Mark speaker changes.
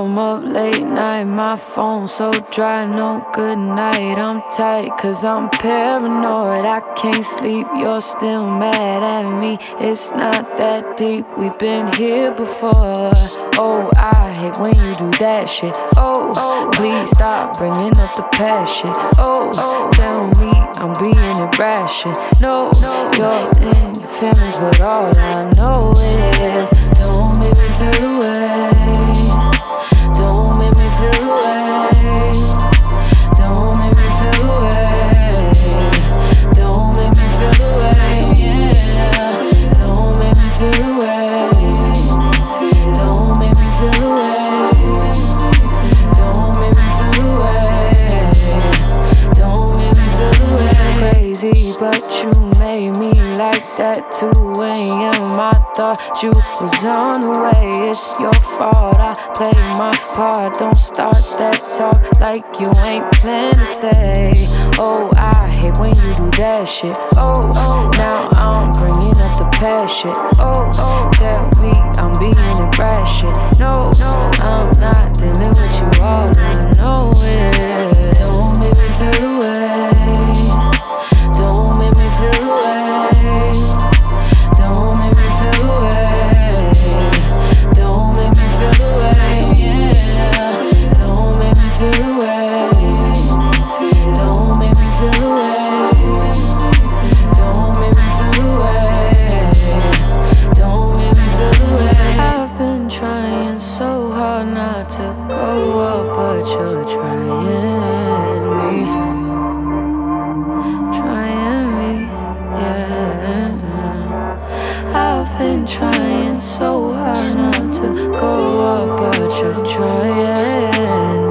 Speaker 1: I'm up late night, my phone so dry, no good night. I'm tight cause I'm paranoid, I can't sleep, you're still mad at me. It's not that deep, we've been here before. Oh, I hate when you do that shit. Oh, please stop bringing up the past shit. Oh, tell me I'm being irrational. No, you're in your feelings, but all I know is don't make me feel away. Don't make me feel away. Don't make me feel away. Don't make me feel away. Yeah. Don't make me feel away. Don't make me feel away. Don't make me feel away. Don't make me feel away. Crazy, but you made me like that. 2 a.m. I thought you was on the way. It's your fault, I play my part. Don't start that talk like you ain't plan to stay. Oh, I hate when you do that shit. Oh, now I'm bringing up the past shit. Oh, tell me I'm being irrational. No, I'm not dealing with you. All I know is don't make me feel away. Don't make me feel away. Don't make me feel away. Don't make me feel away. Yeah. Don't make me feel away. Don't make me feel away. Don't make me feel away. Don't make me feel away. I've been trying so hard not to go off, but you're trying me. Trying me, yeah. I've been trying so hard not to go off, but you're trying